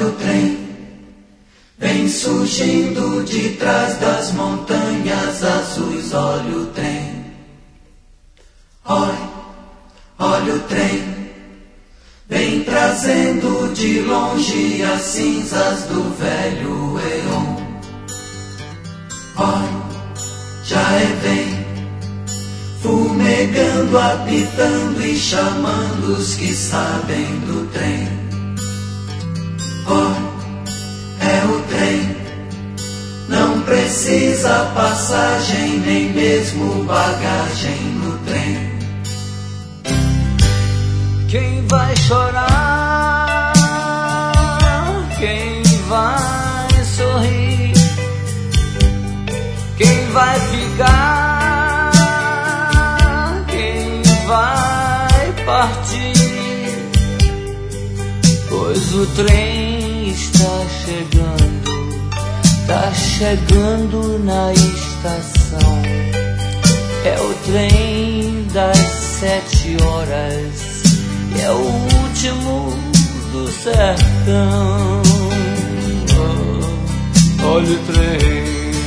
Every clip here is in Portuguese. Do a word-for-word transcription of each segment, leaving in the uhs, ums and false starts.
Olha o trem, vem surgindo de trás das montanhas azuis. Olha o trem, olha, olha o trem, vem trazendo de longe as cinzas do velho Eon. Olha, já é vem, fumegando, apitando e chamando os que sabem do trem. Olha, é o trem, não precisa passagem, nem mesmo bagagem no trem. Quem vai chorar? Quem vai sorrir? Quem vai ficar? Quem vai partir? Pois o trem está chegando, está chegando na estação. É o trem das sete horas, é o último do sertão. Olha o trem,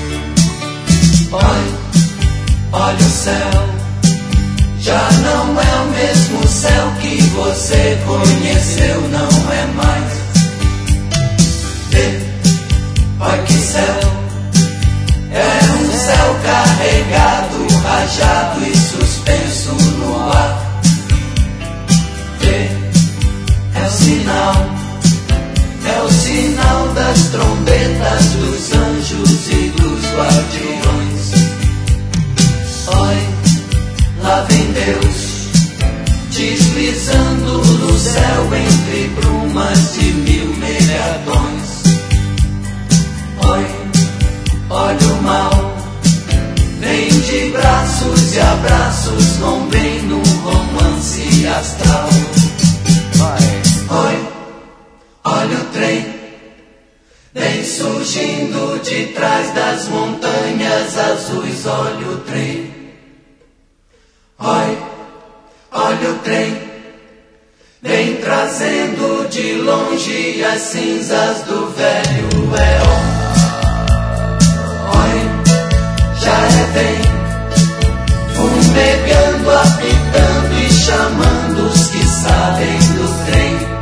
olha, olha o céu, já não é o mesmo céu que você conheceu, não é mais. Vê, olha que céu, é um céu carregado, rajado e suspenso no ar. Vê, é o sinal, é o sinal das trombetas dos anjos e dos guardiões. Olha, lá vem Deus, deslizando no céu entre brumas de mil megatons. Olha, olha o mal, vem de braços e abraços, como vem num romance astral. Olha, olha o trem, vem surgindo de trás das montanhas azuis. Olha o trem, olha, olha o trem, vem trazendo de longe as cinzas do velho Eon. Olha, já é bem, fumegando, apitando e chamando os que sabem do trem.